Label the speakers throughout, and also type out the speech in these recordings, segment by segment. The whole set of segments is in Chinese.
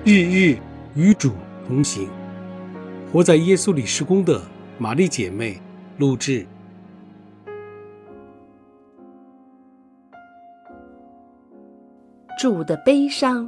Speaker 1: 日日与主同行。活在耶稣里事工的玛丽姐妹录制。
Speaker 2: 主的悲伤。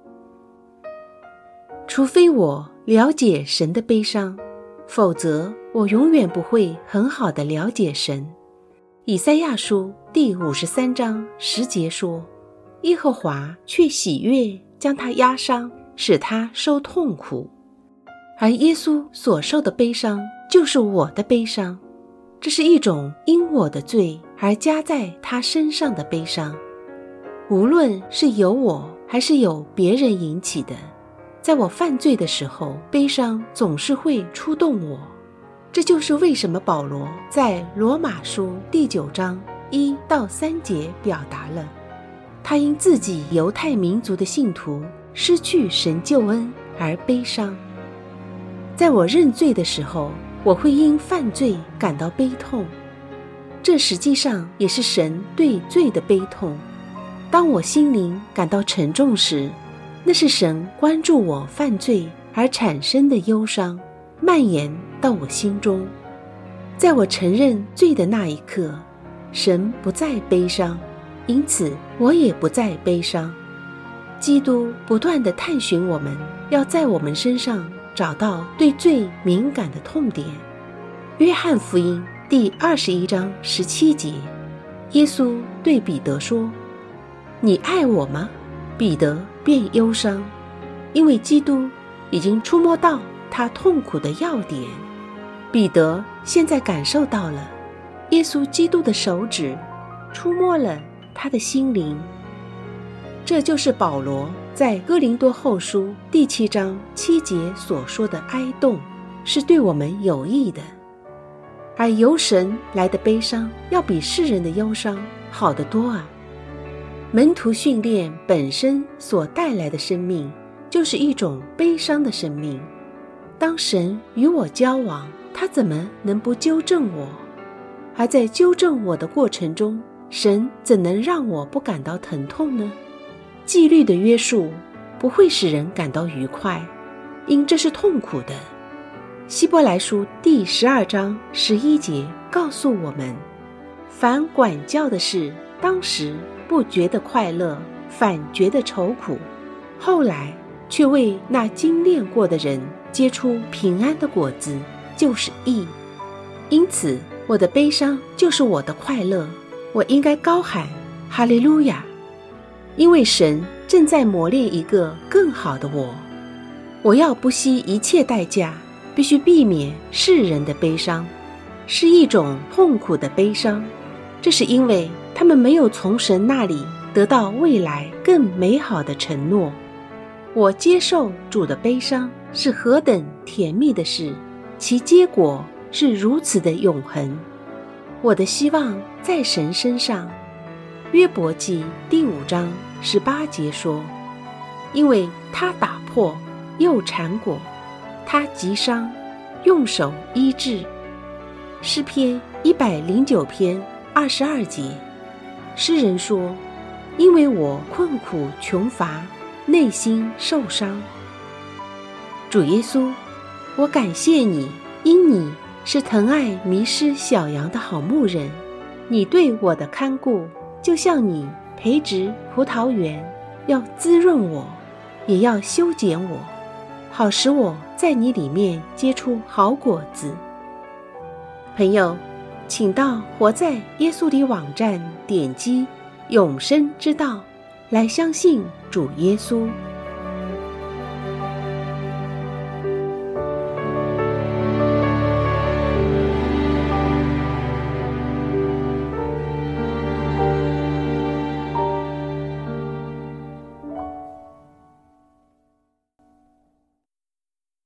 Speaker 2: 除非我了解神的悲伤，否则我永远不会很好的了解神。以赛亚书第53章10节说，耶和华却喜悦将他压伤，使他受痛苦。而耶稣所受的悲伤就是我的悲伤，这是一种因我的罪而加在他身上的悲伤。无论是由我还是由别人引起的，在我犯罪的时候，悲伤总是会触动我。这就是为什么保罗在罗马书第9章1到3节表达了，他因自己犹太民族的信徒失去神救恩而悲伤。在我认罪的时候，我会因犯罪感到悲痛，这实际上也是神对罪的悲痛。当我心灵感到沉重时，那是神关注我犯罪而产生的忧伤，蔓延到我心中。在我承认罪的那一刻，神不再悲伤，因此我也不再悲伤。基督不断地探寻我们，要在我们身上找到对罪敏感的痛点。约翰福音第21章17节，耶稣对彼得说，你爱我吗？彼得便忧伤，因为基督已经触摸到他痛苦的要点。彼得现在感受到了耶稣基督的手指触摸了他的心灵。这就是保罗在哥林多后书第7章7节所说的哀恸，是对我们有益的。而由神来的悲伤要比世人的忧伤好得多啊！门徒训练本身所带来的生命，就是一种悲伤的生命。当神与我交往，他怎么能不纠正我？而在纠正我的过程中，神怎能让我不感到疼痛呢？纪律的约束不会使人感到愉快，因这是痛苦的。希伯来书第12章11节告诉我们，凡管教的事，当时不觉得快乐，反觉得愁苦，后来却为那精炼过的人结出平安的果子，就是义。因此我的悲伤就是我的快乐，我应该高喊哈利路亚，因为神正在磨练一个更好的我。我要不惜一切代价，必须避免世人的悲伤，是一种痛苦的悲伤。这是因为他们没有从神那里得到未来更美好的承诺。我接受主的悲伤是何等甜蜜的事，其结果是如此的永恒。我的希望在神身上。约伯记第5章18节说，因为他打破又缠裹，他击伤，用手医治。诗篇109篇22节，诗人说，因为我困苦穷乏，内心受伤。主耶稣，我感谢你，因你是疼爱迷失小羊的好牧人，你对我的看顾就像你培植葡萄园，要滋润我，也要修剪我，好使我在你里面结出好果子。朋友，请到活在耶稣里网站点击永生之道，来相信主耶稣。